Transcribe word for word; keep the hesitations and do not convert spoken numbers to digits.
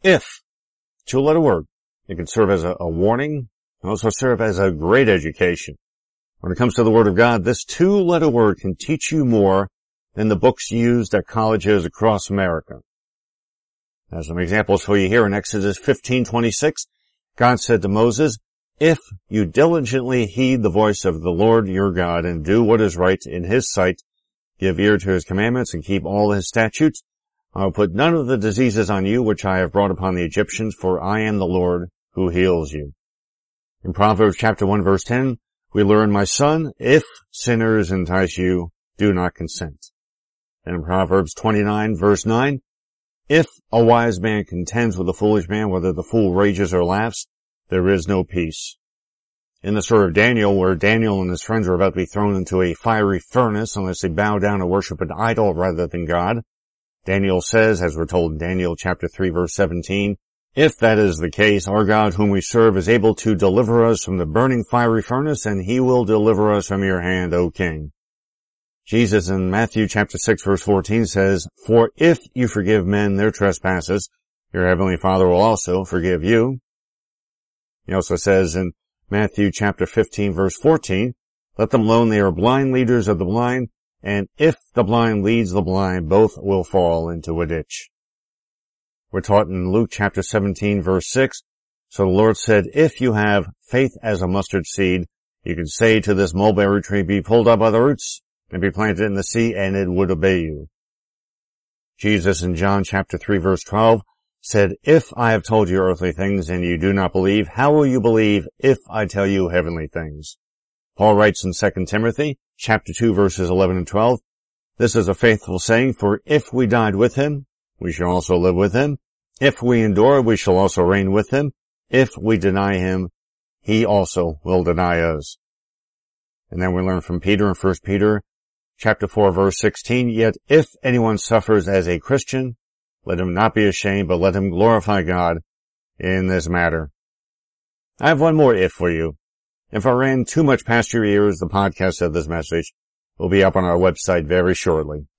If, two-letter word. It can serve as a, a warning, and also serve as a great education. When it comes to the Word of God, this two-letter word can teach you more than the books used at colleges across America. As some examples for you here in Exodus fifteen twenty-six, God said to Moses, "If you diligently heed the voice of the Lord your God and do what is right in his sight, give ear to his commandments and keep all his statutes, I will put none of the diseases on you which I have brought upon the Egyptians, for I am the Lord who heals you." In Proverbs chapter one verse ten, we learn, "My son, if sinners entice you, do not consent." And in Proverbs twenty-nine verse nine, "If a wise man contends with a foolish man, whether the fool rages or laughs, there is no peace." In the story of Daniel, where Daniel and his friends are about to be thrown into a fiery furnace unless they bow down and worship an idol rather than God, Daniel says, as we're told in Daniel chapter three verse seventeen, "If that is the case, our God whom we serve is able to deliver us from the burning fiery furnace, and he will deliver us from your hand, O king." Jesus in Matthew chapter six verse fourteen says, "For if you forgive men their trespasses, your heavenly Father will also forgive you." He also says in Matthew chapter fifteen verse fourteen, "Let them alone, they are blind leaders of the blind, and if the blind leads the blind, both will fall into a ditch." We're taught in Luke chapter seventeen verse six, "So the Lord said, if you have faith as a mustard seed, you can say to this mulberry tree, be pulled up by the roots and be planted in the sea, and it would obey you." Jesus in John chapter three verse twelve said, "If I have told you earthly things and you do not believe, how will you believe if I tell you heavenly things?" Paul writes in Second Timothy chapter two verses eleven and twelve, "This is a faithful saying, for if we died with him, we shall also live with him. If we endure, we shall also reign with him. If we deny him, he also will deny us." And then we learn from Peter in First Peter chapter four verse sixteen, "Yet if anyone suffers as a Christian, let him not be ashamed, but let him glorify God in this matter." I have one more if for you. If I ran too much past your ears, the podcast of this message will be up on our website very shortly.